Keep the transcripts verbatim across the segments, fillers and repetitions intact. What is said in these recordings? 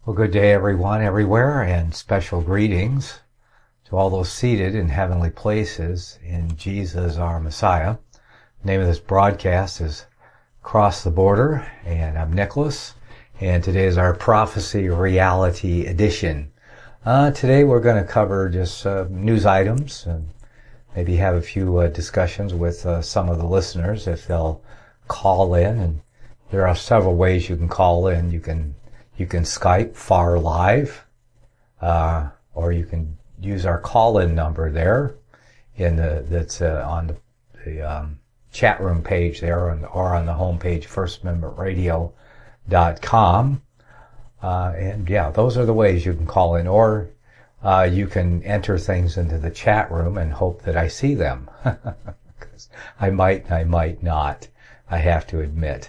Well, good day, everyone, everywhere, and special greetings to all those seated in heavenly places in Jesus, our Messiah. The name of this broadcast is Cross the Border, and I'm Nicholas, and today is our Prophecy Reality Edition. Uh, today we're going to cover just uh, news items and maybe have a few uh, discussions with uh, some of the listeners if they'll call in. And there are several ways you can call in. You can You can Skype Far Live, uh, or you can use our call-in number there in the, that's uh, on the, the um, chat room page there, on the, or on the homepage, first amendment radio dot com. Uh, and yeah, those are the ways you can call in, or uh, you can enter things into the chat room and hope that I see them. Because I might, I might not, I have to admit.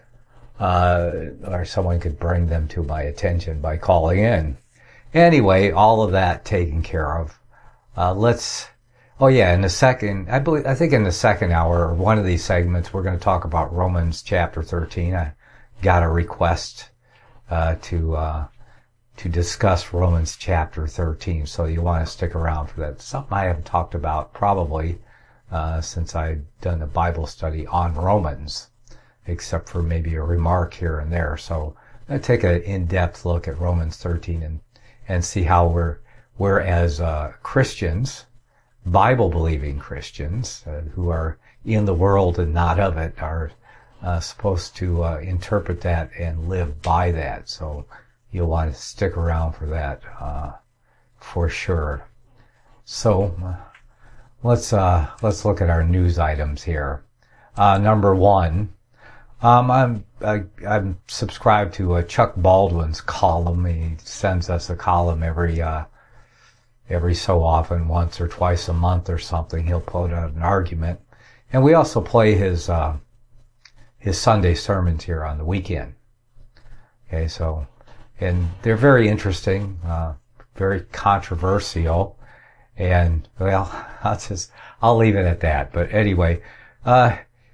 Uh, or someone could bring them to my attention by calling in. Anyway, all of that taken care of. Uh, let's, oh yeah, in the second, I believe, I think in the second hour, or one of these segments, we're going to talk about Romans chapter thirteen. I got a request, uh, to, uh, to discuss Romans chapter thirteen, so you want to stick around for that. Something I haven't talked about probably, uh, since I've done a Bible study on Romans, except for maybe a remark here and there. So I'll take an in-depth look at Romans thirteen and, and see how we're, we're as uh, Christians, Bible-believing Christians, uh, who are in the world and not of it, are uh, supposed to uh, interpret that and live by that. So you'll want to stick around for that uh, for sure. So uh, let's uh, let's look at our news items here. Uh, number one. Um, I'm, I, I'm subscribed to uh, Chuck Baldwin's column. He sends us a column every, uh, every so often, once or twice a month or something. He'll put out an argument. And we also play his, uh, his Sunday sermons here on the weekend. Okay, so, and they're very interesting, uh, very controversial. And, well, I'll just, I'll leave it at that. But anyway, uh,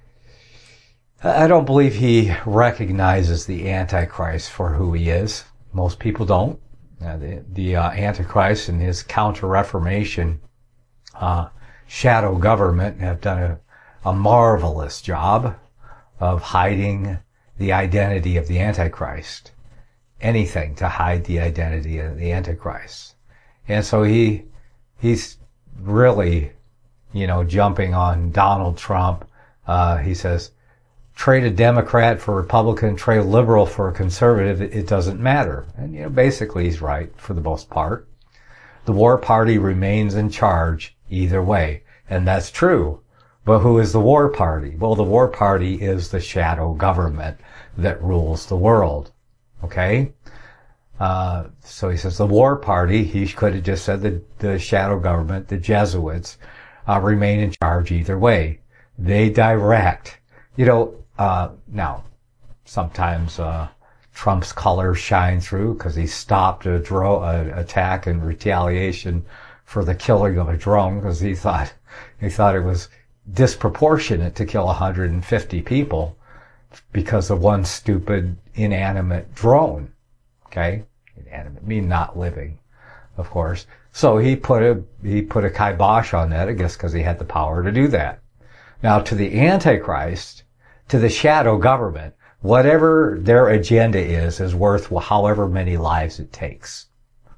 I don't believe he recognizes the Antichrist for who he is. Most people don't. Uh, the the uh, Antichrist and his counter-reformation uh, shadow government have done a, a marvelous job of hiding the identity of the Antichrist. Anything to hide the identity of the Antichrist. And so he he's really, you know, jumping on Donald Trump. Uh, he says, trade a Democrat for a Republican, trade a liberal for a conservative, it doesn't matter. And, you know, basically he's right for the most part. The war party remains in charge either way. And that's true. But who is the war party? Well, the war party is the shadow government that rules the world. Okay? Uh, so he says the war party, he could have just said the, the shadow government, the Jesuits, uh, remain in charge either way. They direct. You know, Uh, now, sometimes, uh, Trump's colors shine through because he stopped a drone, a attack in retaliation for the killing of a drone because he thought, he thought it was disproportionate to kill one hundred fifty people because of one stupid inanimate drone. Okay? Inanimate, mean not living, of course. So he put a, he put a kibosh on that, I guess because he had the power to do that. Now, to the Antichrist, to the shadow government, whatever their agenda is, is worth however many lives it takes.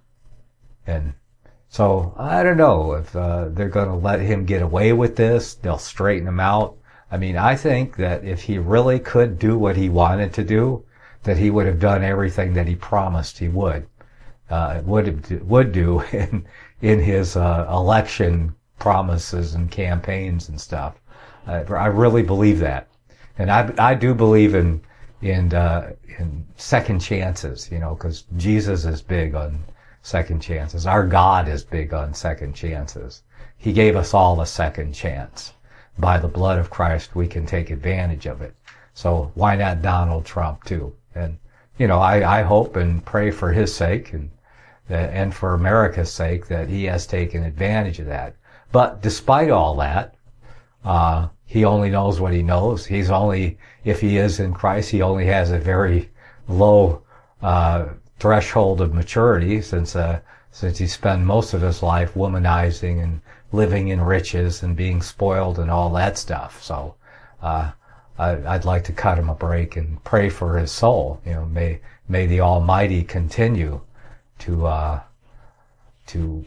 And so, I don't know if uh, they're going to let him get away with this. They'll straighten him out. I mean, I think that if he really could do what he wanted to do, that he would have done everything that he promised he would, uh, would, would do in, in his uh, election promises and campaigns and stuff. Uh, I really believe that. And I, I do believe in, in, uh, in second chances, you know, because Jesus is big on second chances. Our God is big on second chances. He gave us all a second chance. By the blood of Christ, we can take advantage of it. So why not Donald Trump too? And, you know, I, I hope and pray for his sake and, and for America's sake that he has taken advantage of that. But despite all that, uh, he only knows what he knows. He's only, if he is in Christ, he only has a very low, uh, threshold of maturity, since uh, since he spent most of his life womanizing and living in riches and being spoiled and all that stuff. So uh, I, I'd like to cut him a break and pray for his soul. You know, may may the Almighty continue to uh, to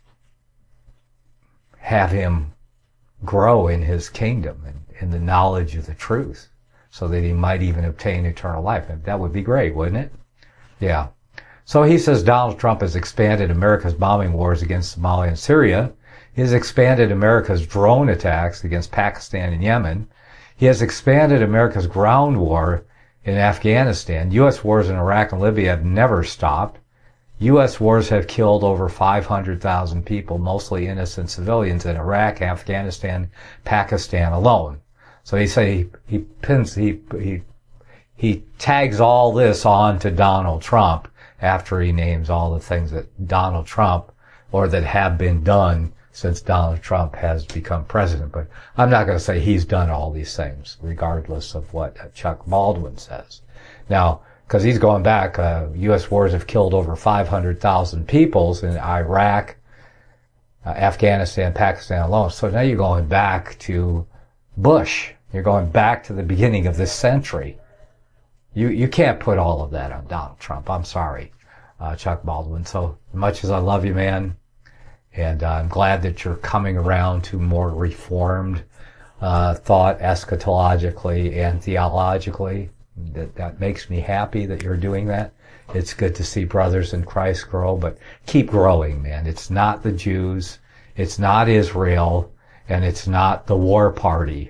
have him grow in his kingdom and in the knowledge of the truth, so that he might even obtain eternal life. That would be great, wouldn't it? Yeah. So he says Donald Trump has expanded America's bombing wars against Somalia and Syria. He has expanded America's drone attacks against Pakistan and Yemen. He has expanded America's ground war in Afghanistan. U S wars in Iraq and Libya have never stopped. U S wars have killed over five hundred thousand people, mostly innocent civilians, in Iraq, Afghanistan, Pakistan alone. So he say he, he pins he he he tags all this on to Donald Trump after he names all the things that Donald Trump, or that have been done since Donald Trump has become president. But I'm not going to say he's done all these things, regardless of what Chuck Baldwin says. Now, because he's going back, uh, U S wars have killed over five hundred thousand people in Iraq, uh, Afghanistan, Pakistan alone. So now you're going back to Bush. You're going back to the beginning of this century. You you can't put all of that on Donald Trump. I'm sorry, uh, Chuck Baldwin. So much as I love you, man, and uh, I'm glad that you're coming around to more reformed uh, thought eschatologically and theologically. That that makes me happy that you're doing that. It's good to see brothers in Christ grow, but keep growing, man. It's not the Jews, it's not Israel, and it's not the war party.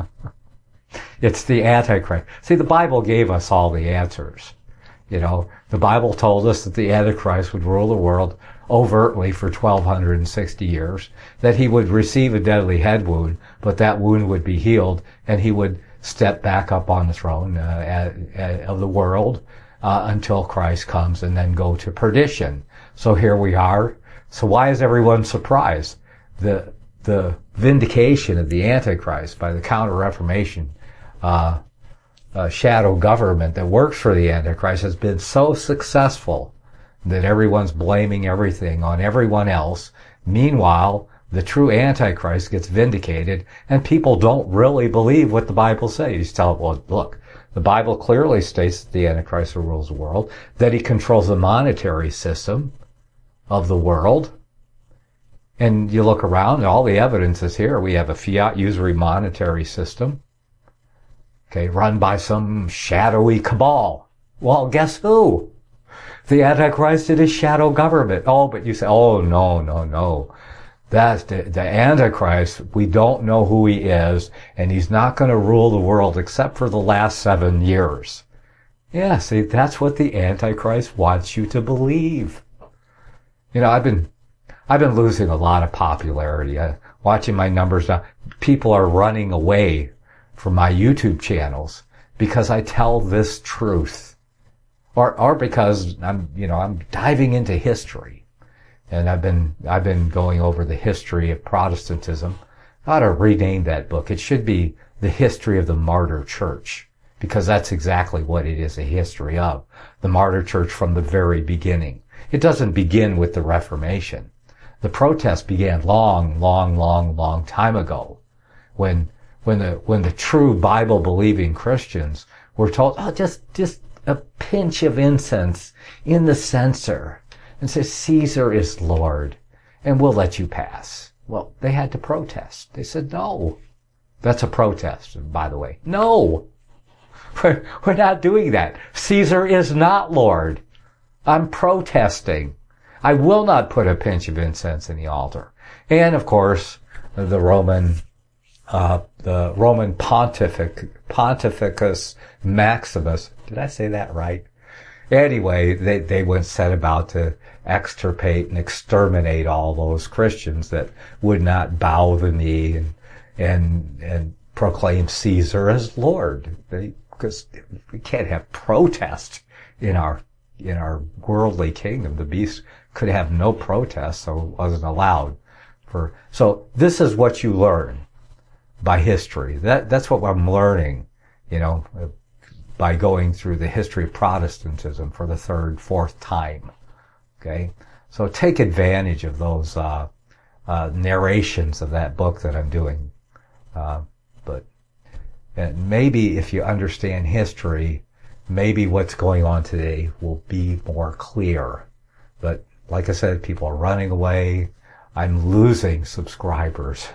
It's the Antichrist. See, the Bible gave us all the answers. You know, the Bible told us that the Antichrist would rule the world overtly for twelve sixty years, that he would receive a deadly head wound, but that wound would be healed, and he would step back up on the throne uh, of the world uh, until Christ comes, and then go to perdition. So here we are. So why is everyone surprised? The the vindication of the Antichrist by the Counter-Reformation uh, uh, shadow government that works for the Antichrist has been so successful that everyone's blaming everything on everyone else. Meanwhile, the true Antichrist gets vindicated, and people don't really believe what the Bible says. You tell them, well, look, the Bible clearly states that the Antichrist rules the world, that he controls the monetary system of the world. And you look around, and all the evidence is here. We have a fiat usury monetary system, okay, run by some shadowy cabal. Well, guess who? The Antichrist is a shadow government. Oh, but you say, oh, no, no, no. That's the, the Antichrist. We don't know who he is, and he's not going to rule the world except for the last seven years. Yeah, see, that's what the Antichrist wants you to believe. You know, I've been, I've been losing a lot of popularity. I, watching my numbers now, people are running away from my YouTube channels because I tell this truth, or or because I'm, you know, I'm diving into history. And I've been, I've been going over the history of Protestantism. I ought to rename that book. It should be The History of the Martyr Church, because that's exactly what it is a history of. The Martyr Church from the very beginning. It doesn't begin with the Reformation. The protest began long, long, long, long time ago, when, when the, when the true Bible-believing Christians were told, oh, just, just a pinch of incense in the censer, and says, Caesar is Lord, and we'll let you pass. Well, they had to protest. They said, no. That's a protest, by the way. No. We're, we're not doing that. Caesar is not Lord. I'm protesting. I will not put a pinch of incense in the altar. And, of course, the Roman, uh, the Roman pontific, Pontificus Maximus. Did I say that right? Anyway, they, they went set about to extirpate and exterminate all those Christians that would not bow the knee and, and, and proclaim Caesar as Lord. They, because we can't have protest in our, in our worldly kingdom. The beast could have no protest, so it wasn't allowed for, so this is what you learn by history. That, that's what I'm learning, you know. by going through the history of Protestantism for the third, fourth time. Okay? So take advantage of those uh, uh, narrations of that book that I'm doing. Uh, but and maybe if you understand history, maybe what's going on today will be more clear. But like I said, people are running away. I'm losing subscribers.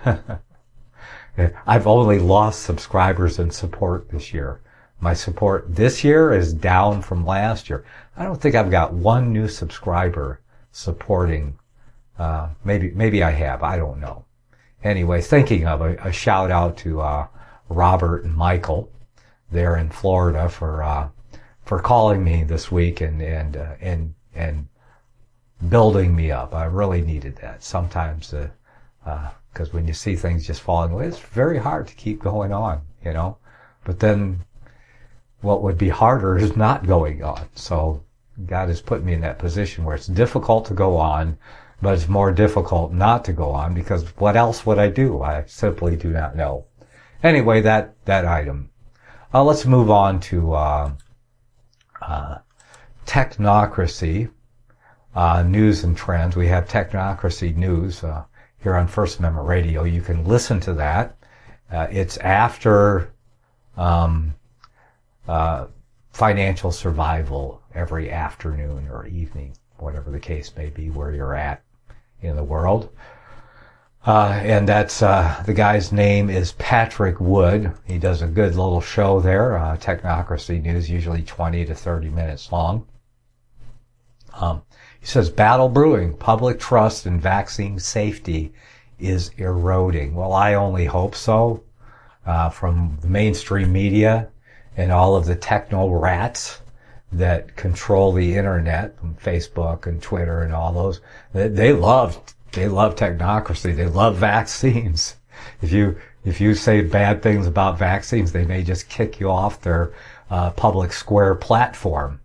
I've only lost subscribers and support this year. My support this year is down from last year. I don't think I've got one new subscriber supporting. Uh, maybe, maybe I have. I don't know. Anyway, thinking of a, a shout out to, uh, Robert and Michael there in Florida for, uh, for calling me this week and, and, uh, and, and building me up. I really needed that. Sometimes, uh, uh, cause when you see things just falling away, it's very hard to keep going on, you know, but then what would be harder is not going on. So God has put me in that position where it's difficult to go on, but it's more difficult not to go on because what else would I do? I simply do not know. Anyway, that, that item. Uh, let's move on to, uh, uh, Technocracy, uh, news and trends. We have Technocracy news, uh, here on First Amendment Radio. You can listen to that. Uh, it's after, um, uh, Financial Survival every afternoon or evening, whatever the case may be where you're at in the world. Uh, and that's, uh, the guy's name is Patrick Wood. He does a good little show there, uh, Technocracy News, usually twenty to thirty minutes long. Um, he says, battle brewing, public trust in vaccine safety is eroding. Well, I only hope so, uh, from the mainstream media and all of the techno rats that control the internet, from Facebook and Twitter and all those. They, they love, they love technocracy. They love vaccines. If you, if you say bad things about vaccines, they may just kick you off their, uh, public square platform.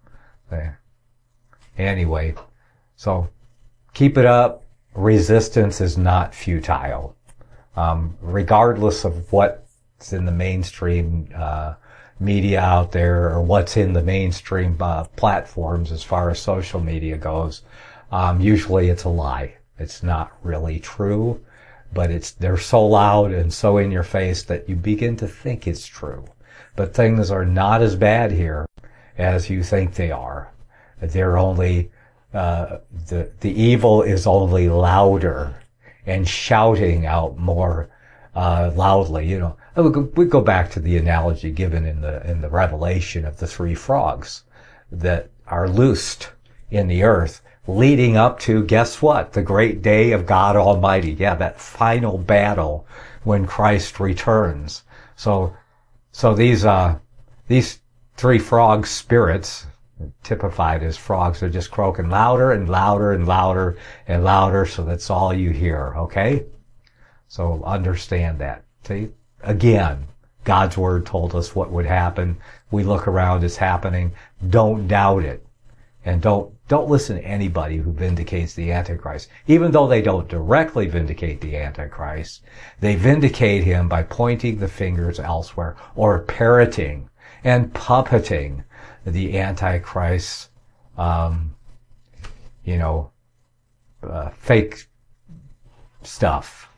Anyway, so keep it up. Resistance is not futile. Um, regardless of what's in the mainstream, uh, media out there or what's in the mainstream uh, platforms as far as social media goes, um, usually it's a lie. It's not really true, but it's they're so loud and so in your face that you begin to think it's true. But things are not as bad here as you think they are. They're only uh, the the evil is only louder and shouting out more uh, loudly. You know, we go, we go back to the analogy given in the in the Revelation of the three frogs that are loosed in the earth, leading up to, guess what? The great day of God Almighty. Yeah, that final battle when Christ returns. So, so these, uh, these three frog spirits, typified as frogs, are just croaking louder and louder and louder and louder, so that's all you hear, okay? So understand that. See? Again, God's Word told us what would happen. We look around, it's happening. Don't doubt it. And don't, don't listen to anybody who vindicates the Antichrist. Even though they don't directly vindicate the Antichrist, they vindicate him by pointing the fingers elsewhere or parroting and puppeting the Antichrist, um, you know, uh, fake stuff.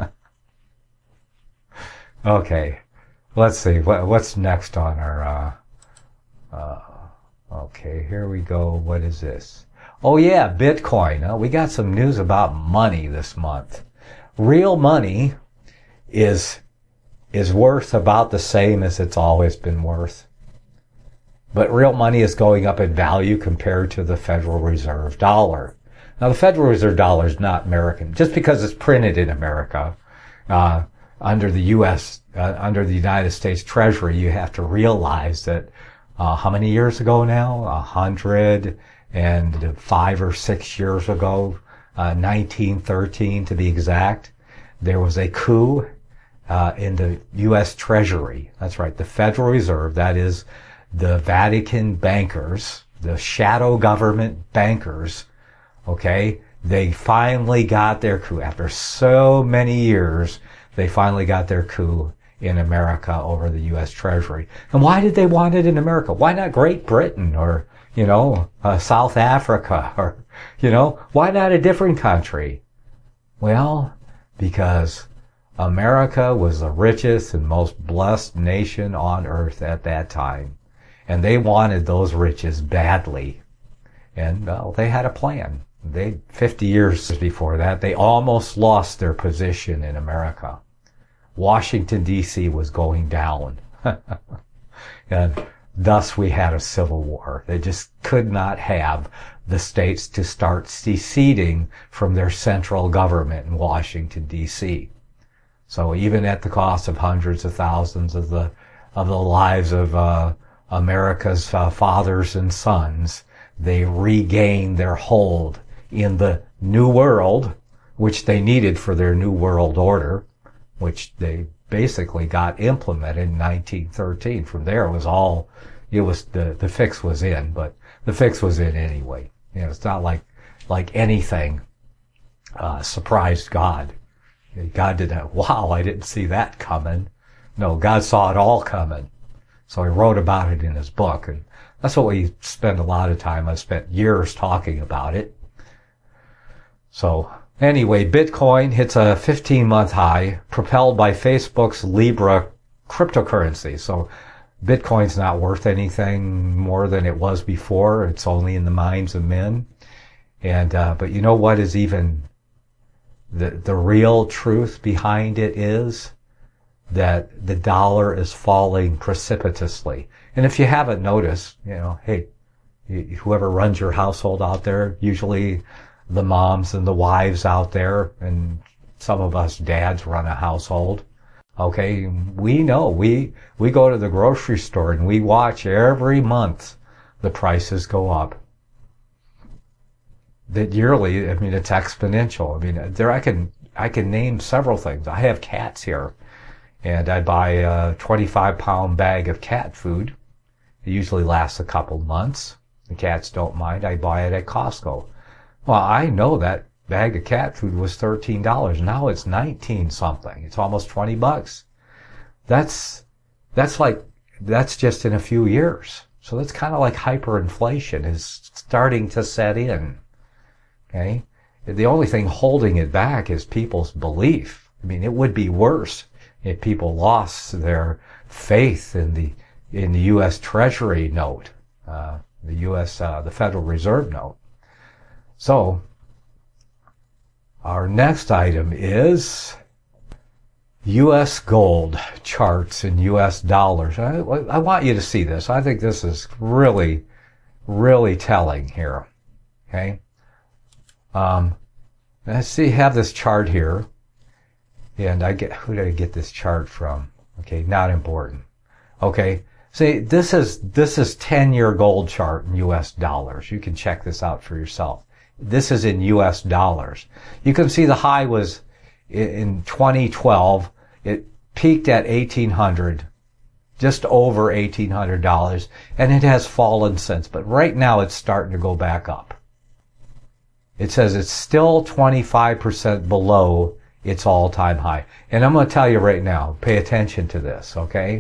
Okay. Let's see. What, what's next on our, uh, uh, okay, here we go. What is this? Oh yeah, Bitcoin. Uh, we got some news about money this month. Real money is, is worth about the same as it's always been worth. But real money is going up in value compared to the Federal Reserve dollar. Now the Federal Reserve dollar is not American. Just because it's printed in America, uh, under the U S, uh, under the United States Treasury, you have to realize that Uh, how many years ago now? A hundred and five or six years ago, uh, nineteen thirteen to be exact, there was a coup, uh, in the U S Treasury. That's right. The Federal Reserve, that is the Vatican bankers, the shadow government bankers. Okay. They finally got their coup after so many years. They finally got their coup in America over the U S Treasury. And why did they want it in America? Why not Great Britain or, you know, uh, South Africa or, you know, why not a different country? Well, because America was the richest and most blessed nation on earth at that time. And they wanted those riches badly. And, well, they had a plan. They, fifty years before that, they almost lost their position in America. Washington, D C was going down. And thus we had a civil war. They just could not have the states to start seceding from their central government in Washington, D C. So even at the cost of hundreds of thousands of the of the lives of uh, America's uh, fathers and sons, they regained their hold in the New World, which they needed for their New World Order, which they basically got implemented in nineteen thirteen. From there, it was all, it was, the, the fix was in, but the fix was in anyway. You know, it's not like, like anything, uh, surprised God. God didn't, wow, I didn't see that coming. No, God saw it all coming. So he wrote about it in his book, and that's what we spend a lot of time. I spent years talking about it. So, anyway, Bitcoin hits a fifteen-month high, propelled by Facebook's Libra cryptocurrency. So, Bitcoin's not worth anything more than it was before. It's only in the minds of men. And, uh, but you know what is even the, the real truth behind it is that the dollar is falling precipitously. And if you haven't noticed, you know, hey, whoever runs your household out there, usually the moms and the wives out there, and some of us dads run a household. Okay, we know, we, we go to the grocery store and we watch every month the prices go up. That yearly, I mean, it's exponential. I mean, there I can, I can name several things. I have cats here, and I buy a twenty-five pound bag of cat food. It usually lasts a couple months. The cats don't mind. I buy it at Costco. Well, I know that bag of cat food was thirteen dollars. Now it's nineteen something. It's almost twenty bucks. That's, that's like, that's just in a few years. So that's kind of like hyperinflation is starting to set in. Okay? The only thing holding it back is people's belief. I mean, it would be worse if people lost their faith in the, in the U S Treasury note, uh, the U S, uh, the Federal Reserve note. So, our next item is U S gold charts in U S dollars. I, I want you to see this. I think this is really, really telling here. Okay? Um, let's see, have this chart here. And I get, who did I get this chart from? Okay, not important. Okay. See, this is, this is ten year gold chart in U S dollars. You can check this out for yourself. This is in U S dollars. You can see the high was in twenty twelve. It peaked at eighteen hundred, just over eighteen hundred dollars, and it has fallen since. But right now it's starting to go back up. It says it's still twenty-five percent below its all-time high. And I'm going to tell you right now, pay attention to this, okay?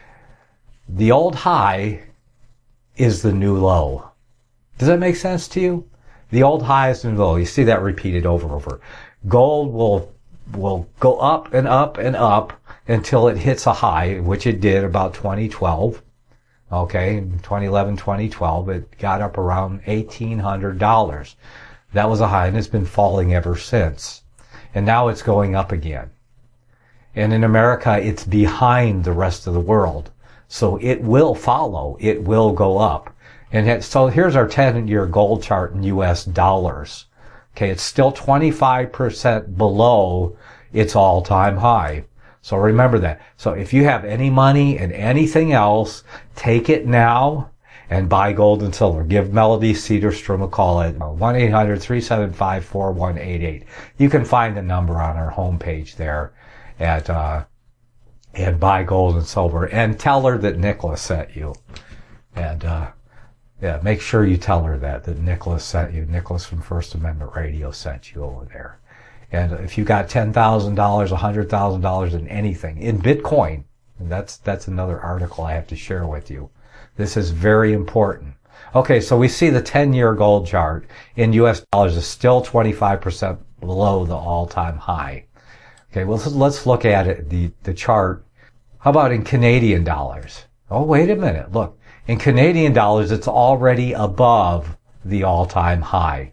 The old high is the new low. Does that make sense to you? The old high is the new low. You see that repeated over and over. Gold will, will go up and up and up until it hits a high, which it did about twenty twelve. Okay, twenty eleven, twenty twelve, it got up around eighteen hundred dollars. That was a high, and it's been falling ever since. And now it's going up again. And in America, it's behind the rest of the world. So it will follow. It will go up. And it, so here's our ten year gold chart in U S dollars. Okay, it's still twenty-five percent below its all-time high. So remember that. So if you have any money and anything else, take it now and buy gold and silver. Give Melody Cedarstrom a call at one eight hundred, three seven five, four one eight eight. You can find the number on our homepage there at, uh, and buy gold and silver, and tell her that Nicholas sent you. And, uh, yeah, make sure you tell her that, that Nicholas sent you. Nicholas from First Amendment Radio sent you over there. And if you got ten thousand dollars, one hundred thousand dollars in anything, in Bitcoin, and that's, that's another article I have to share with you. This is very important. Okay, so we see the ten-year gold chart in U S dollars is still twenty-five percent below the all-time high. Okay, well, let's, let's look at it, the, the chart. How about in Canadian dollars? Oh, wait a minute. Look, in Canadian dollars, it's already above the all-time high.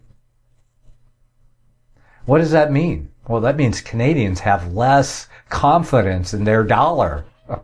What does that mean? Well, that means Canadians have less confidence in their dollar.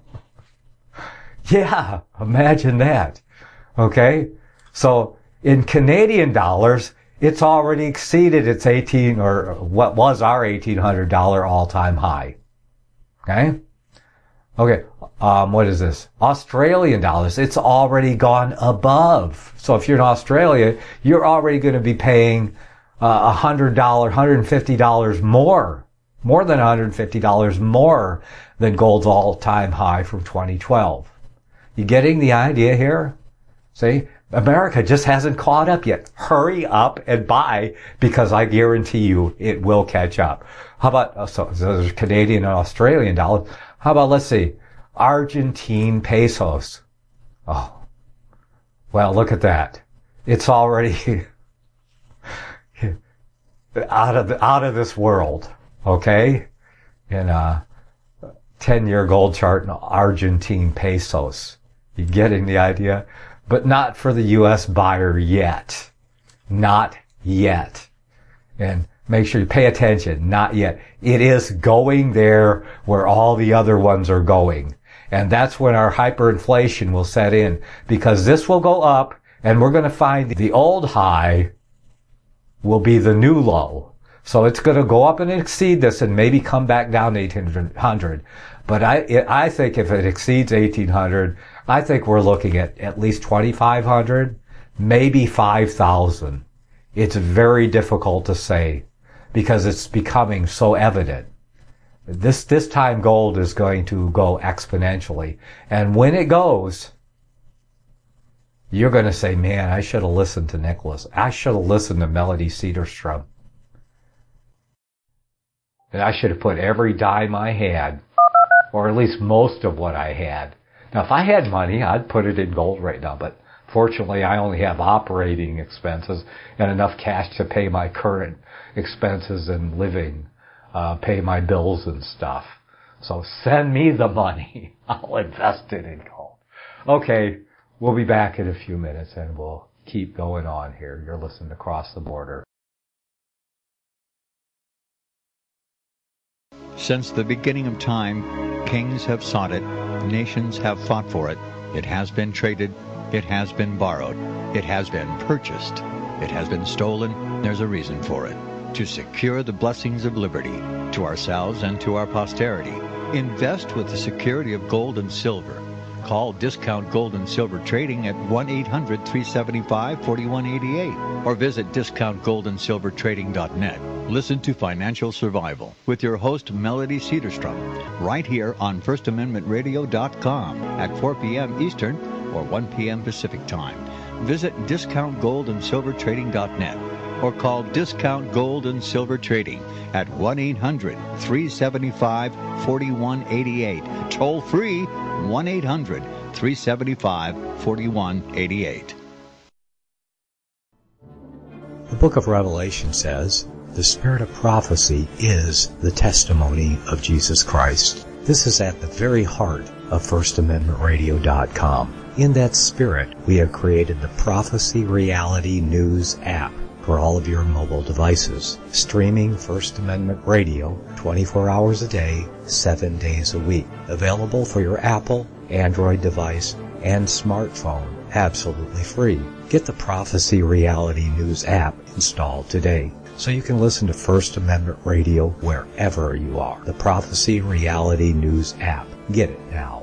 Yeah, imagine that. Okay? So, in Canadian dollars, it's already exceeded its eighteen, or what was our eighteen hundred dollars all-time high. Okay? Okay, um, what is this? Australian dollars, it's already gone above. So if you're in Australia, you're already going to be paying uh, one hundred dollars, one hundred fifty dollars more, more than one hundred fifty dollars more than gold's all-time high from twenty twelve. You getting the idea here? See? America just hasn't caught up yet. Hurry up and buy, because I guarantee you it will catch up. How about, uh, so, so there's Canadian and Australian dollars. How about, let's see, Argentine pesos. Oh, well, look at that. It's already out of the, out of this world. Okay? In a ten-year gold chart in Argentine pesos. You getting the idea? But not for the U S buyer yet. Not yet. And make sure you pay attention. Not yet. It is going there where all the other ones are going. And that's when our hyperinflation will set in. Because this will go up, and we're going to find the old high will be the new low. So it's going to go up and exceed this and maybe come back down to eighteen hundred. But I, I think if it exceeds eighteen hundred, I think we're looking at at least twenty-five hundred, maybe five thousand. It's very difficult to say because it's becoming so evident. This, this time gold is going to go exponentially. And when it goes, you're going to say, man, I should have listened to Nicholas. I should have listened to Melody Cedarstrom. And I should have put every dime I had, or at least most of what I had. Now, if I had money, I'd put it in gold right now, but fortunately, I only have operating expenses and enough cash to pay my current expenses and living, uh, pay my bills and stuff. So send me the money. I'll invest it in gold. Okay, we'll be back in a few minutes and we'll keep going on here. You're listening to Cross the Border. Since the beginning of time, kings have sought it, nations have fought for it. It has been traded, it has been borrowed, it has been purchased, it has been stolen. There's a reason for it. To secure the blessings of liberty to ourselves and to our posterity, invest with the security of gold and silver. Call Discount Gold and Silver Trading at one eight hundred, three seven five, four one eight eight or visit discount gold and silver trading dot net. Listen to Financial Survival with your host Melody Cedarstrom right here on first amendment radio dot com at four p.m. Eastern or one p.m. Pacific Time. Visit discount gold and silver trading dot net or call Discount Gold and Silver Trading at one eight hundred, three seven five, four one eight eight. Toll free one eight hundred, three seven five, four one eight eight. The book of Revelation says, the spirit of prophecy is the testimony of Jesus Christ. This is at the very heart of first amendment radio dot com. In that spirit, we have created the Prophecy Reality News app for all of your mobile devices, streaming First Amendment Radio twenty-four hours a day, seven days a week. Available for your Apple, Android device, and smartphone, absolutely free. Get the Prophecy Reality News app installed today so you can listen to First Amendment Radio wherever you are. The Prophecy Reality News app. Get it now.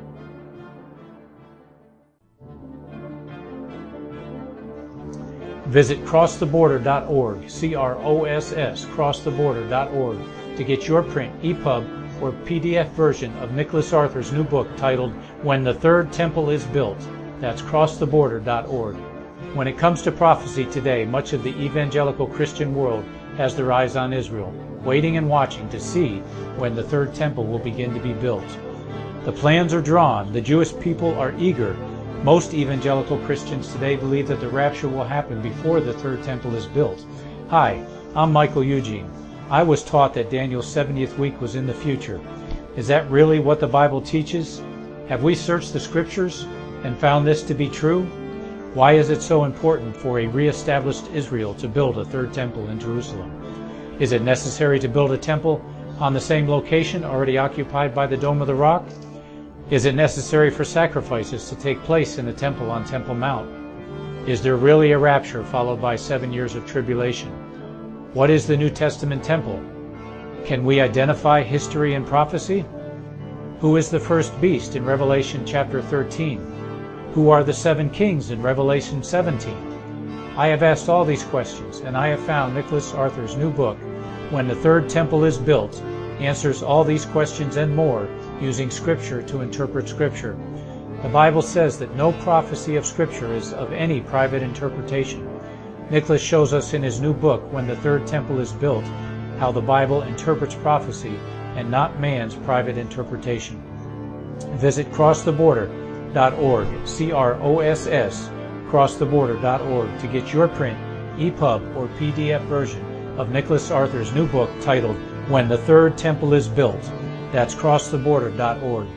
Visit cross the border dot org, C R O S S, cross the border dot org, to get your print, E P U B, or P D F version of Nicholas Arthur's new book titled When the Third Temple is Built. That's cross the border dot org. When it comes to prophecy today, much of the evangelical Christian world has their eyes on Israel, waiting and watching to see when the third temple will begin to be built. The plans are drawn. The Jewish people are eager. Most evangelical Christians today believe that the rapture will happen before the third temple is built. Hi, I'm Michael Eugene. I was taught that Daniel's seventieth week was in the future. Is that really what the Bible teaches? Have we searched the Scriptures and found this to be true? Why is it so important for a re-established Israel to build a third temple in Jerusalem? Is it necessary to build a temple on the same location already occupied by the Dome of the Rock? Is it necessary for sacrifices to take place in the temple on Temple Mount? Is there really a rapture followed by seven years of tribulation? What is the New Testament temple? Can we identify history and prophecy? Who is the first beast in Revelation chapter thirteen? Who are the seven kings in Revelation seventeen? I have asked all these questions, and I have found Nicholas Arthur's new book, When the Third Temple is Built, answers all these questions and more using Scripture to interpret Scripture. The Bible says that no prophecy of Scripture is of any private interpretation. Nicholas shows us in his new book, When the Third Temple is Built, how the Bible interprets prophecy and not man's private interpretation. Visit cross the border dot org, C R O S S, cross the border dot org to get your print, E P U B, or P D F version of Nicholas Arthur's new book titled When the Third Temple is Built. That's cross the border dot org.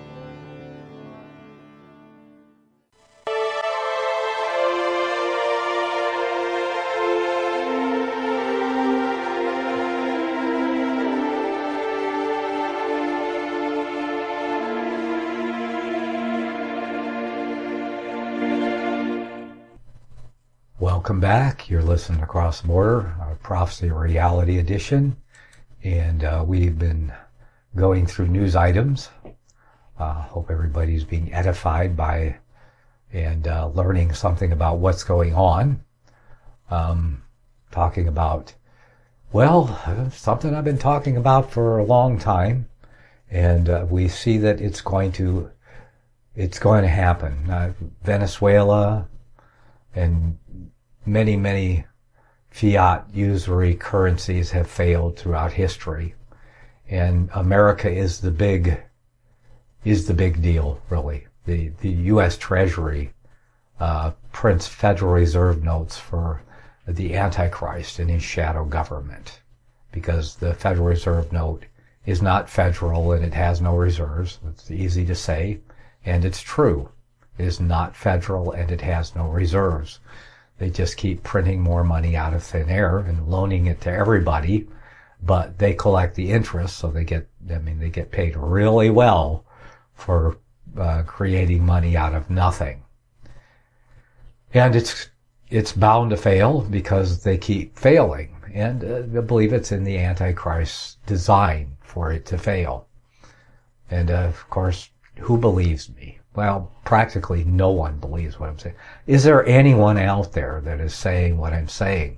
Welcome back. You're listening to Cross the Border, our Prophecy Reality Edition, and uh, we've been going through news items. Uh, hope everybody's being edified by and uh, learning something about what's going on. Um, talking about, well, something I've been talking about for a long time, and uh, we see that it's going to, it's going to happen. Uh, Venezuela and many, many fiat usury currencies have failed throughout history. And America is the big, is the big deal, really. The, the U S Treasury, uh, prints Federal Reserve notes for the Antichrist and his shadow government. Because the Federal Reserve note is not federal and it has no reserves. It's easy to say. And it's true. It is not federal and it has no reserves. They just keep printing more money out of thin air and loaning it to everybody, but they collect the interest, so they get, I mean, they get paid really well for uh, creating money out of nothing. And it's, it's bound to fail because they keep failing. And uh, I believe it's in the Antichrist's design for it to fail. And uh, of course, who believes me? Well, practically no one believes what I'm saying. Is there anyone out there that is saying what I'm saying?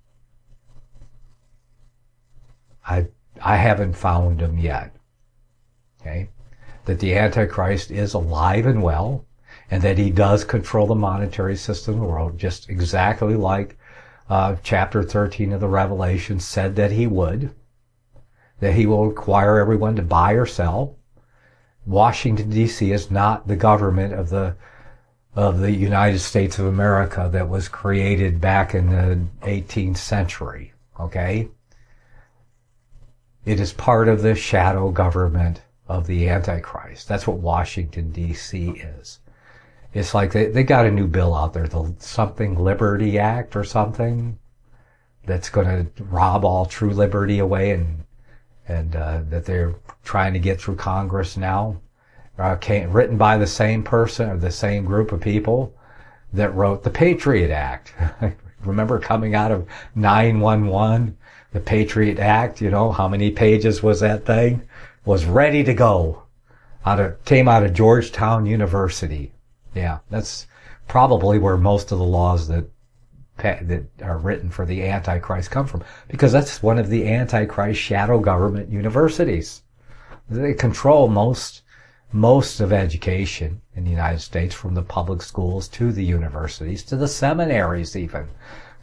I I haven't found them yet. Okay? That the Antichrist is alive and well, and that he does control the monetary system of the world, just exactly like uh, chapter thirteen of the Revelation said that he would. That he will require everyone to buy or sell. Washington, D C is not the government of the of the United States of America that was created back in the eighteenth century, okay? It is part of the shadow government of the Antichrist. That's what Washington, D C is. It's like they, they got a new bill out there, the something Liberty Act or something, that's going to rob all true liberty away, and and uh, that they're trying to get through Congress now, uh, came, written by the same person or the same group of people that wrote the Patriot Act. Remember coming out of nine one one, the Patriot Act, you know, how many pages was that thing? Was ready to go. Out of, came out of Georgetown University. Yeah, that's probably where most of the laws that that are written for the Antichrist come from, because that's one of the Antichrist shadow government universities. They control most most of education in the United States, from the public schools to the universities to the seminaries even,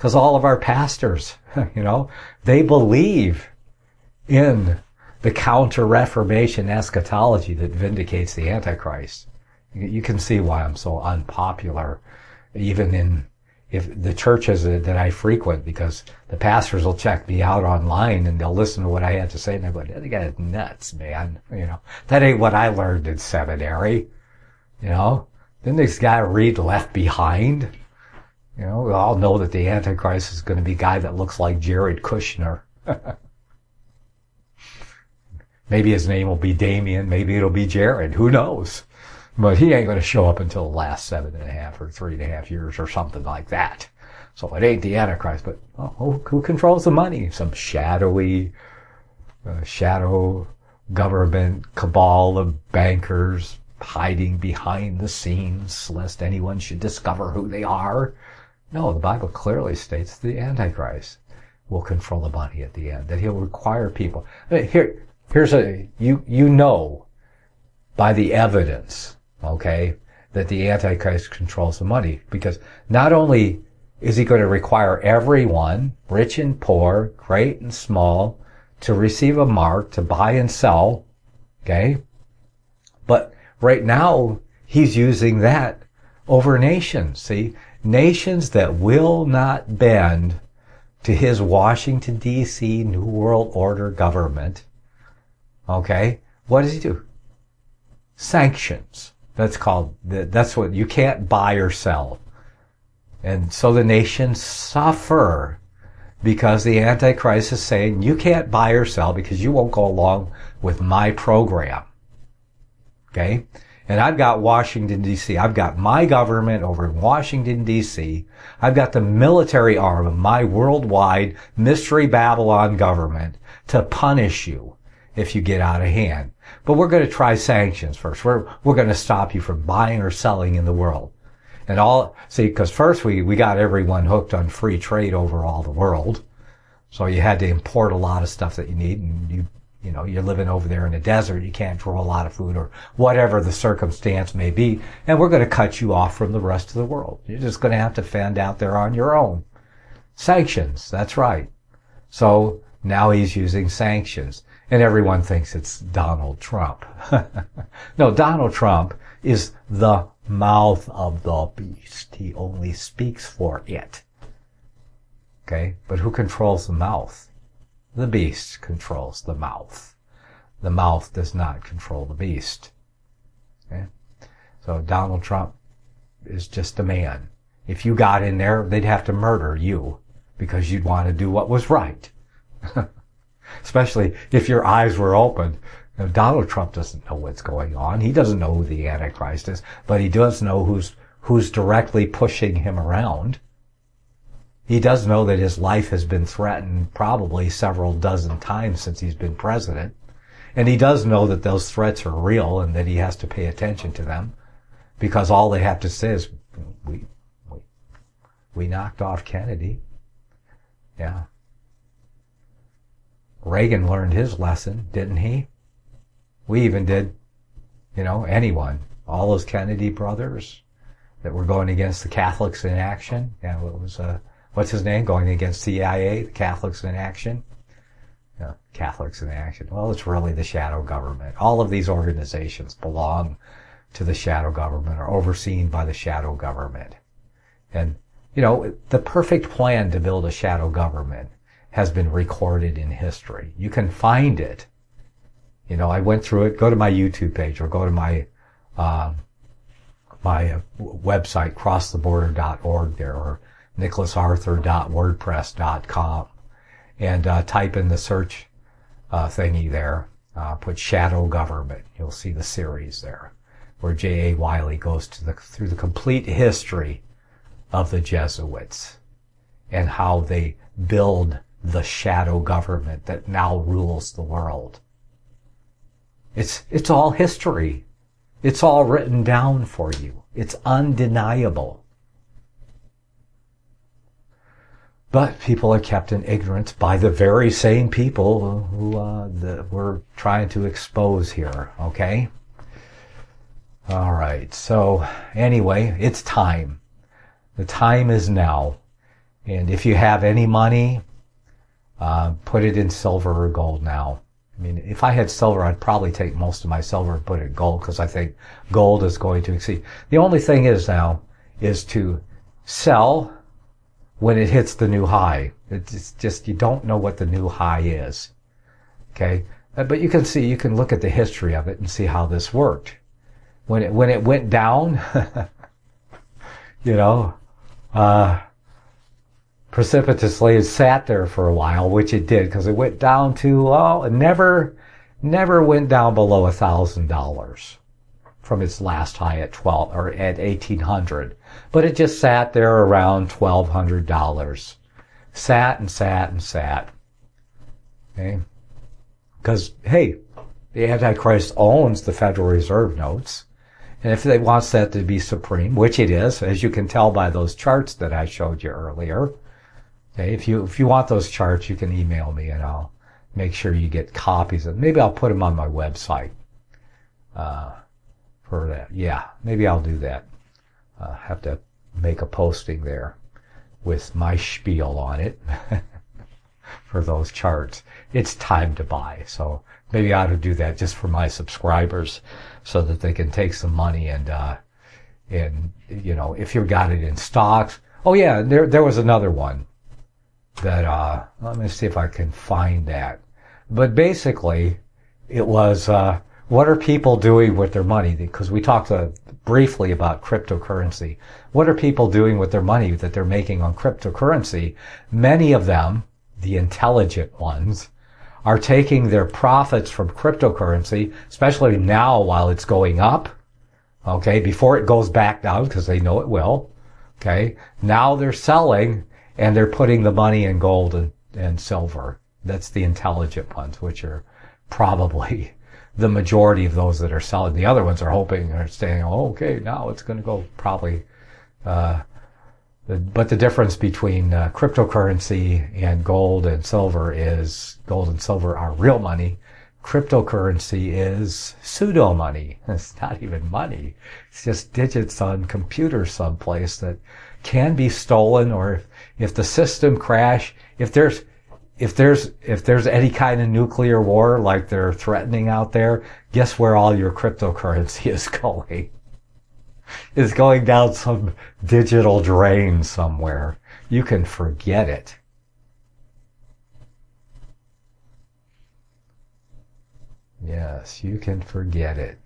Because all of our pastors, you know, they believe in the counter-Reformation eschatology that vindicates the Antichrist. You can see why I'm so unpopular, even in if the churches that I frequent, because the pastors will check me out online and they'll listen to what I have to say and they'll go, that guy's nuts, man. You know, that ain't what I learned in seminary. You know, didn't this guy read Left Behind? You know, we all know that the Antichrist is going to be a guy that looks like Jared Kushner. Maybe his name will be Damien. Maybe it'll be Jared. Who knows? But he ain't going to show up until the last seven and a half or three and a half years or something like that. So it ain't the Antichrist, but oh, who controls the money? Some shadowy, uh, shadow government cabal of bankers hiding behind the scenes lest anyone should discover who they are. No, the Bible clearly states the Antichrist will control the money at the end, that he'll require people. I mean, here, here's a, you, you know by the evidence, okay, that the Antichrist controls the money, because not only is he going to require everyone, rich and poor, great and small, to receive a mark, to buy and sell, okay, but right now he's using that over nations, see, nations that will not bend to his Washington, D C New World Order government, okay, what does he do? Sanctions. That's called, that's what, you can't buy or sell. And so the nations suffer because the Antichrist is saying, you can't buy or sell because you won't go along with my program. Okay? And I've got Washington, D C I've got my government over in Washington, D C I've got the military arm of my worldwide Mystery Babylon government to punish you if you get out of hand. But we're going to try sanctions first. We're, we're going to stop you from buying or selling in the world. And all, see, because first we, we got everyone hooked on free trade over all the world. So you had to import a lot of stuff that you need, and you, you know, you're living over there in the desert, you can't grow a lot of food or whatever the circumstance may be. And we're going to cut you off from the rest of the world. You're just going to have to fend out there on your own. Sanctions, that's right. So now he's using sanctions. And everyone thinks it's Donald Trump. No, Donald Trump is the mouth of the beast. He only speaks for it. Okay? But who controls the mouth? The beast controls the mouth. The mouth does not control the beast. Okay? So Donald Trump is just a man. If you got in there, they'd have to murder you because you'd want to do what was right. Especially if your eyes were open. Now, Donald Trump doesn't know what's going on. He doesn't know who the Antichrist is, but he does know who's who's directly pushing him around. He does know that his life has been threatened probably several dozen times since he's been president. And he does know that those threats are real and that he has to pay attention to them, because all they have to say is, we, we, we knocked off Kennedy. Yeah. Reagan learned his lesson, didn't he? We even did, you know, anyone. All those Kennedy brothers that were going against the Catholics in Action. Yeah, what was, uh, what's his name? Going against C I A, the Catholics in Action. Yeah, Catholics in Action. Well, it's really the shadow government. All of these organizations belong to the shadow government, or overseen by the shadow government. And, you know, the perfect plan to build a shadow government has been recorded in history. You can find it. You know, I went through it. Go to my YouTube page or go to my uh, my uh, website, cross the border dot org there, or nicholas arthur dot wordpress dot com, and uh, type in the search uh, thingy there. Uh, put Shadow Government. You'll see the series there, where J A Wiley goes to the, through the complete history of the Jesuits and how they build the shadow government that now rules the world. It's, it's all history. It's all written down for you. It's undeniable. But people are kept in ignorance by the very same people who, uh, that we're trying to expose here, okay? Alright, so anyway, it's time. The time is now. And if you have any money, uh, put it in silver or gold now. I mean, if I had silver, I'd probably take most of my silver and put it in gold because I think gold is going to exceed. The only thing is now is to sell when it hits the new high. It's just, you don't know what the new high is. Okay? But you can see, you can look at the history of it and see how this worked. When it, when it went down, you know, uh, precipitously, it sat there for a while, which it did, because it went down to, oh, it never, never went down below a thousand dollars from its last high at twelve, or at eighteen hundred. But it just sat there around twelve hundred dollars. Sat and sat and sat. Okay? Because, hey, the Antichrist owns the Federal Reserve notes. And if they wants that to be supreme, which it is, as you can tell by those charts that I showed you earlier. Okay, if you if you want those charts, you can email me and I'll make sure you get copies of them. Maybe I'll put them on my website uh, for that. Yeah, maybe I'll do that. Uh, have to make a posting there with my spiel on it for those charts. It's time to buy, so maybe I ought to do that just for my subscribers so that they can take some money and, uh, and, you know, if you've got it in stocks. Oh yeah, there, there was another one that, uh, let me see if I can find that. But basically, it was, uh, what are people doing with their money? Because we talked uh, briefly about cryptocurrency. What are people doing with their money that they're making on cryptocurrency? Many of them, the intelligent ones, are taking their profits from cryptocurrency, especially now while it's going up, okay, before it goes back down, because they know it will, okay. Now they're selling, and they're putting the money in gold and, and silver. That's the intelligent ones, which are probably the majority of those that are selling. The other ones are hoping, are saying, oh, okay, now it's going to go probably, uh, but the difference between uh, cryptocurrency and gold and silver is gold and silver are real money. Cryptocurrency is pseudo money. It's not even money. It's just digits on computers someplace that can be stolen, or if, if the system crash, if there's if there's if there's any kind of nuclear war like they're threatening out there, guess where all your cryptocurrency is going? Is going down some digital drain somewhere. You can forget it. Yes, you can forget it.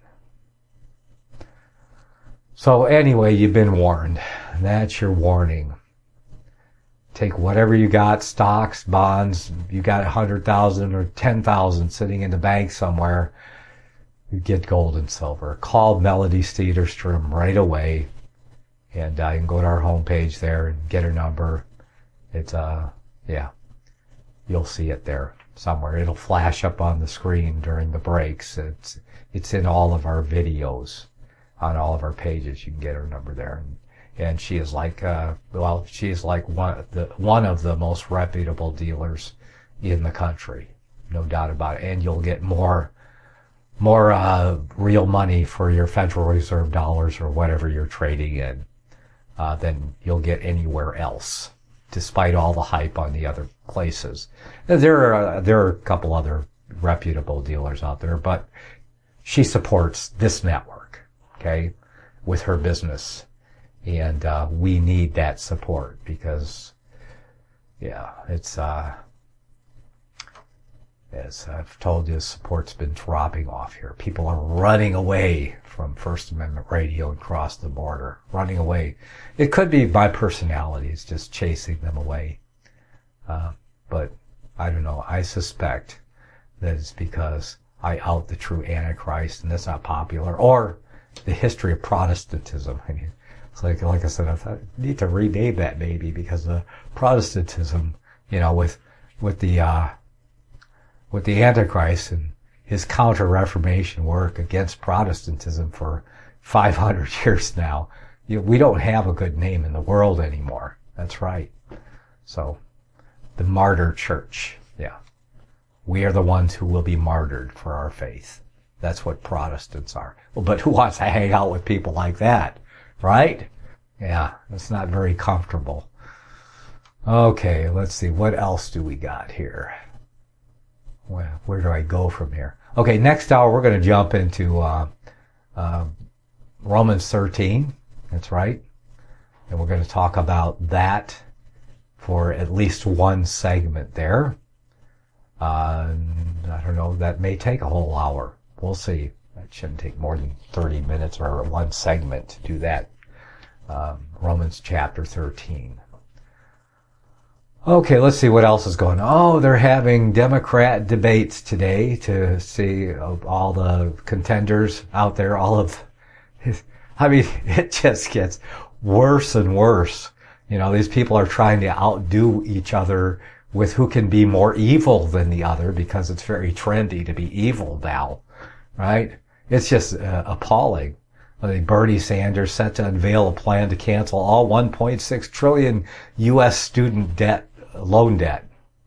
So anyway, you've been warned. That's your warning. Take whatever you got, stocks, bonds, you got a hundred thousand or ten thousand sitting in the bank somewhere. You get gold and silver. Call Melody Steederstrom right away, and uh, you can go to our homepage there and get her number. It's uh, yeah, you'll see it there somewhere. It'll flash up on the screen during the breaks. It's it's in all of our videos, on all of our pages. You can get her number there, and, and she is like uh, well, she is like one the one of the most reputable dealers in the country, no doubt about it. And you'll get more. more uh, real money for your Federal Reserve dollars or whatever you're trading in uh, than you'll get anywhere else, despite all the hype on the other places. There are uh, there are a couple other reputable dealers out there, but she supports this network, okay, with her business, and uh, we need that support because, yeah, it's. Uh, As I've told you, support's been dropping off here. People are running away from First Amendment radio and Cross the Border. Running away. It could be my personality is just chasing them away. Uh, but I don't know. I suspect that it's because I out the true Antichrist and that's not popular. Or the history of Protestantism. I mean, it's like, like I said, I thought I need to rename that maybe because of Protestantism, you know, with, with the, uh, with the Antichrist and his counter-Reformation work against Protestantism for five hundred years now. You know, we don't have a good name in the world anymore. That's right. So, the martyr church, yeah. We are the ones who will be martyred for our faith. That's what Protestants are. Well, but who wants to hang out with people like that, right? Yeah, it's not very comfortable. Okay, let's see. What else do we got here? Where, where do I go from here? Okay, next hour we're going to jump into uh, uh, Romans thirteen. That's right. And we're going to talk about that for at least one segment there. Uh, I don't know, that may take a whole hour. We'll see. That shouldn't take more than thirty minutes or one segment to do that. Um, Romans chapter thirteen. Okay, let's see what else is going on. Oh, they're having Democrat debates today to see all the contenders out there. All of, I mean, it just gets worse and worse. You know, these people are trying to outdo each other with who can be more evil than the other, because it's very trendy to be evil now, right? It's just uh, appalling. I mean, Bernie Sanders set to unveil a plan to cancel all one point six trillion U S student debt, loan debt.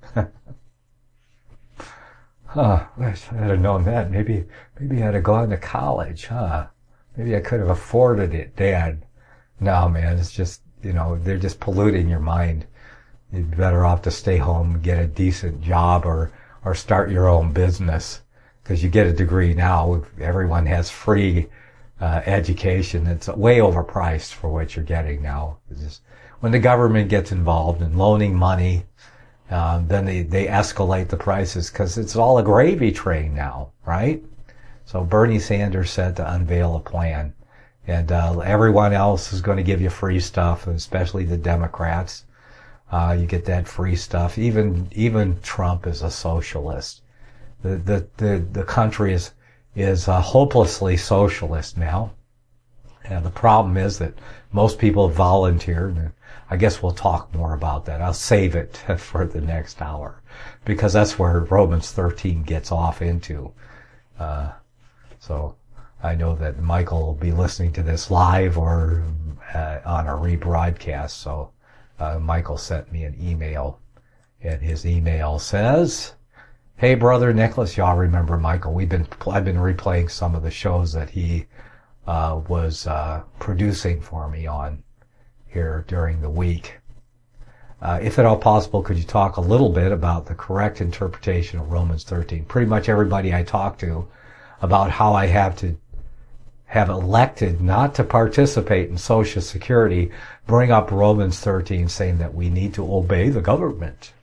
Huh, I wish I had known that. Maybe, maybe I'd have gone to college, huh? Maybe I could have afforded it, Dad. No, man, it's just, you know, they're just polluting your mind. You'd be better off to stay home and get a decent job, or, or start your own business. Because you get a degree now. Everyone has free uh, education. It's way overpriced for what you're getting now. It's just, when the government gets involved in loaning money, um, then they, they escalate the prices, because it's all a gravy train now, right? So Bernie Sanders said to unveil a plan. And uh, everyone else is going to give you free stuff, especially the Democrats. Uh, you get that free stuff. Even even Trump is a socialist. The the the, the country is is uh, hopelessly socialist now. And the problem is that most people have volunteered. And I guess we'll talk more about that. I'll save it for the next hour, because that's where Romans thirteen gets off into. Uh, so I know that Michael will be listening to this live or uh, on a rebroadcast. So uh, Michael sent me an email, and his email says, "Hey, Brother Nicholas," y'all remember Michael? We've been I've been replaying some of the shows that he uh, was uh, producing for me on here during the week. Uh, if at all possible, could you talk a little bit about the correct interpretation of Romans thirteen? Pretty much everybody I talk to about how I have to have elected not to participate in Social Security bring up Romans thirteen, saying that we need to obey the government.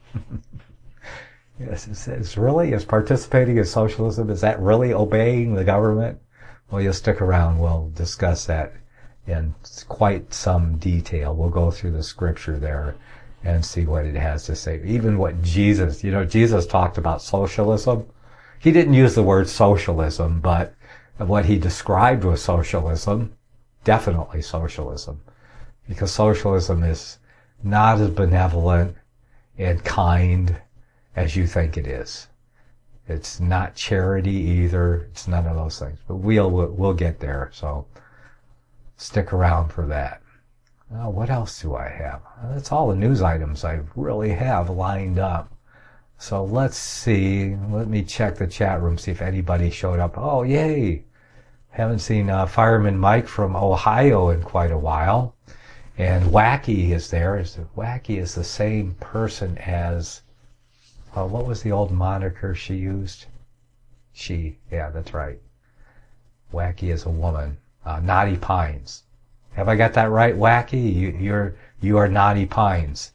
Yes, it's, it's really, is participating in socialism, is that really obeying the government? Well, you'll stick around. We'll discuss that in quite some detail. We'll go through the scripture there and see what it has to say. Even what Jesus, you know, Jesus talked about socialism. He didn't use the word socialism, but what he described was socialism, definitely socialism, because socialism is not as benevolent and kind as you think it is. It's not charity either. It's none of those things. But we'll we'll get there. So stick around for that. Now, what else do I have? That's all the news items I really have lined up. So let's see. Let me check the chat room, see if anybody showed up. Oh, yay! Haven't seen uh, Fireman Mike from Ohio in quite a while. And Wacky is there. Is Wacky is the same person as, uh, what was the old moniker she used? She, yeah, that's right. Wacky is a woman. Uh, Naughty Pines. Have I got that right, Wacky? You, you're, you are Naughty Pines.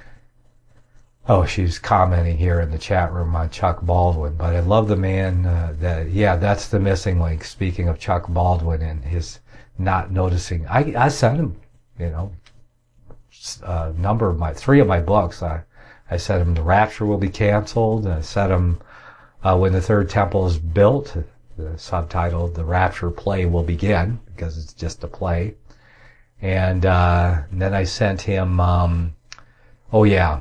Oh, she's commenting here in the chat room on Chuck Baldwin, but I love the man uh, that, yeah, that's the missing link. Speaking of Chuck Baldwin and his not noticing, I, I sent him, you know, a number of my, three of my books. I, I sent him The Rapture Will Be Canceled. I sent him uh, When the Third Temple is Built, the subtitled The Rapture Play Will Begin, because it's just a play. And, uh, and then I sent him, um, oh yeah,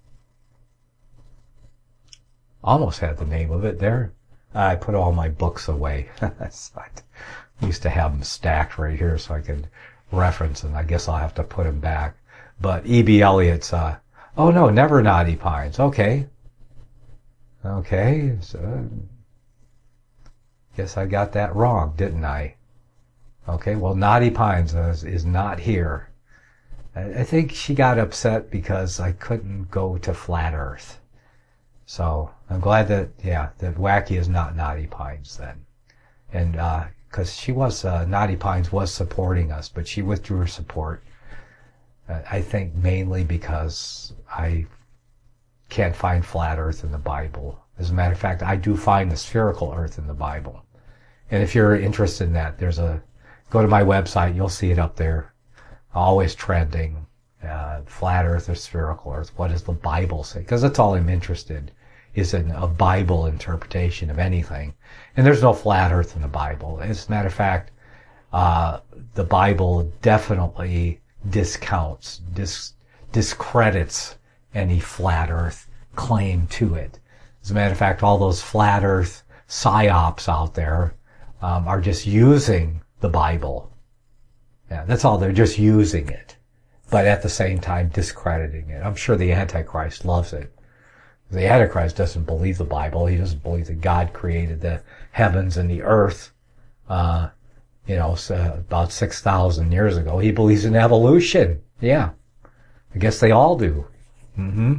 almost had the name of it there. I put all my books away. I used to have them stacked right here so I could reference them. I guess I'll have to put them back. But E B. Elliott's, uh, oh no, Never Naughty Pines. Okay. Okay. So, guess I got that wrong, didn't I? Okay, well, Naughty Pines is, is not here. I think she got upset because I couldn't go to Flat Earth. So I'm glad that, yeah, that Wacky is not Naughty Pines then. And, uh, cause she was, uh, Naughty Pines was supporting us, but she withdrew her support. Uh, I think mainly because I can't find Flat Earth in the Bible. As a matter of fact, I do find the spherical Earth in the Bible. And if you're interested in that, there's a, go to my website, you'll see it up there. Always trending, uh, Flat Earth or spherical Earth. What does the Bible say? Because that's all I'm interested is in a Bible interpretation of anything. And there's no Flat Earth in the Bible. As a matter of fact, uh, the Bible definitely discounts, dis, discredits any Flat Earth claim to it. As a matter of fact, all those Flat Earth psyops out there um, are just using the Bible. Yeah, that's all. They're just using it, but at the same time discrediting it. I'm sure the Antichrist loves it. The Antichrist doesn't believe the Bible. He doesn't believe that God created the heavens and the earth, uh, you know, so about six thousand years ago. He believes in evolution. Yeah. I guess they all do. Mm-hmm.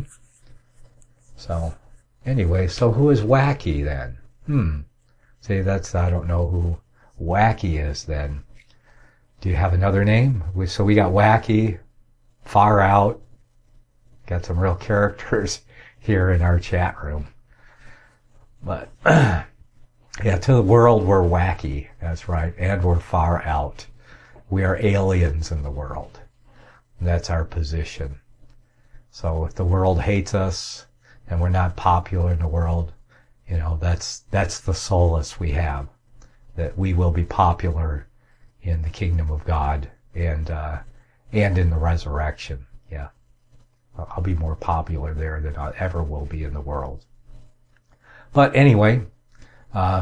So, anyway, so who is Wacky then? Hmm. See, that's, I don't know who Wacky is then. Do you have another name? We, so we got Wacky, Far Out, got some real characters here in our chat room. But, yeah, to the world we're wacky, that's right, and we're far out. We are aliens in the world. That's our position. So if the world hates us and we're not popular in the world, you know, that's, that's the solace we have, that we will be popular in the kingdom of God and, uh, and in the resurrection. Yeah. I'll be more popular there than I ever will be in the world. But anyway, uh,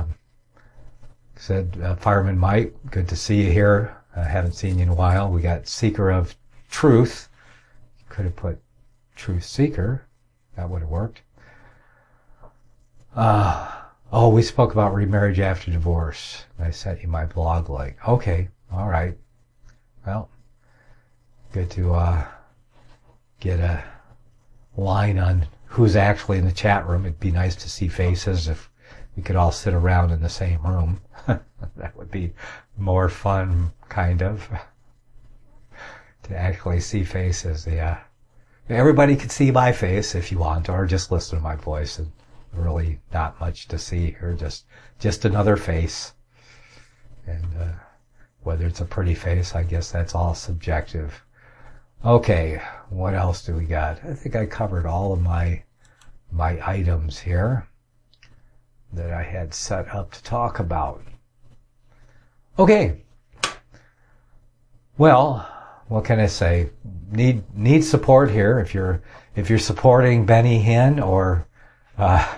said, uh, Fireman Mike, good to see you here. I haven't seen you in a while. We got Seeker of Truth. Could have put Truth Seeker. That would have worked. Uh, oh, we spoke about remarriage after divorce. I sent you my blog link. Okay. All right. Well, good to, uh, get a line on who's actually in the chat room. It'd be nice to see faces if we could all sit around in the same room. That would be more fun, kind of, to actually see faces. Yeah. Everybody could see my face if you want, or just listen to my voice. And really not much to see here, just, just another face. And, uh, whether it's a pretty face, I guess that's all subjective. Okay, what else do we got? I think I covered all of my my items here that I had set up to talk about. Okay. Well, what can I say? Need need support here. If you're if you're supporting Benny Hinn or uh,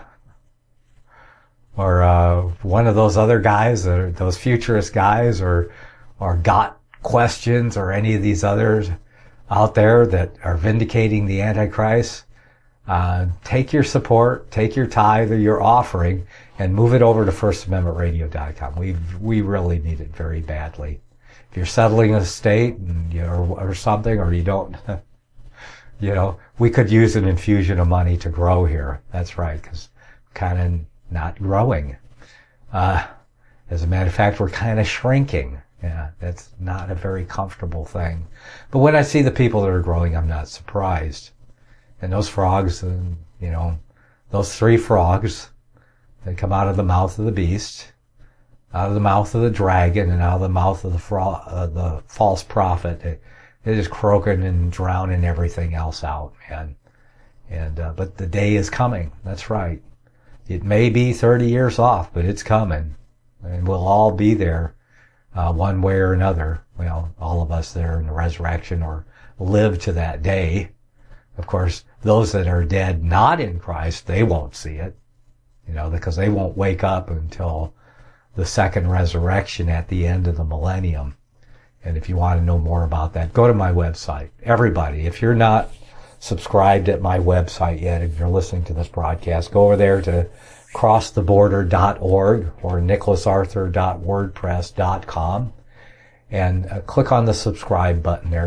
or uh, one of those other guys, or those futurist guys, or or Got Questions, or any of these others out there that are vindicating the Antichrist, uh, take your support, take your tithe or your offering, and move it over to first amendment radio dot com. We we really need it very badly. If you're settling a state and, you know, or, or something, or you don't, you know, we could use an infusion of money to grow here. That's right, because kind of not growing. Uh, as a matter of fact, we're kind of shrinking. Yeah, that's not a very comfortable thing. But when I see the people that are growing, I'm not surprised. And those frogs, uh, you know, those three frogs that come out of the mouth of the beast, out of the mouth of the dragon, and out of the mouth of the fro- uh, the false prophet, they, they're just croaking and drowning everything else out, man. And uh, but the day is coming. That's right. It may be thirty years off, but it's coming, and we'll all be there. Uh, one way or another, well, all of us there in the resurrection or live to that day. Of course, those that are dead not in Christ, they won't see it, you know, because they won't wake up until the second resurrection at the end of the millennium. And if you want to know more about that, go to my website. Everybody, if you're not subscribed at my website yet, if you're listening to this broadcast, go over there to cross the border dot org or nicholas arthur dot wordpress dot com and uh, click on the subscribe button there. Give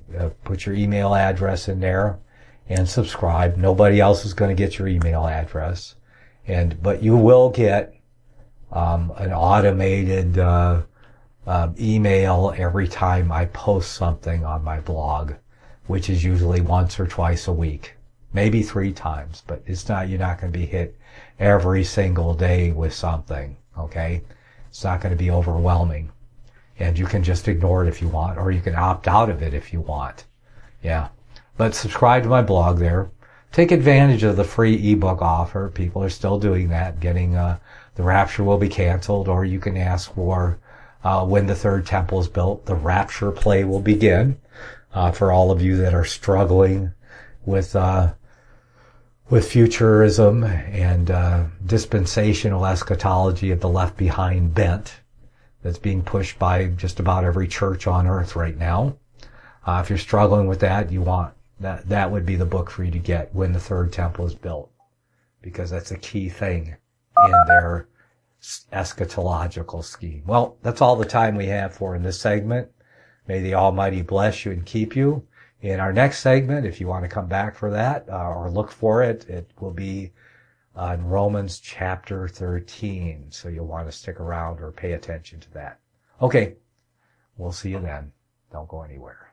uh, put your email address in there and subscribe. Nobody else is going to get your email address. And, but you will get, um, an automated, uh, um, email every time I post something on my blog, which is usually once or twice a week, maybe three times, but it's not, you're not going to be hit every single day with something. Okay. It's not going to be overwhelming, and you can just ignore it if you want, or you can opt out of it if you want. Yeah. But subscribe to my blog there. Take advantage of the free ebook offer. People are still doing that, getting, uh, The Rapture Will Be Canceled, or you can ask for, uh, When the Third Temple is Built, the Rapture Play will begin, uh, for all of you that are struggling with, uh, with futurism and, uh, dispensational eschatology of the Left Behind bent that's being pushed by just about every church on earth right now. Uh, if you're struggling with that, you want, that, that would be the book for you to get, When the Third Temple is Built, because that's a key thing in their eschatological scheme. Well, that's all the time we have for in this segment. May the Almighty bless you and keep you. In our next segment, if you want to come back for that, uh, or look for it, it will be uh, in Romans chapter thirteen. So you'll want to stick around or pay attention to that. Okay. We'll see you then. Don't go anywhere.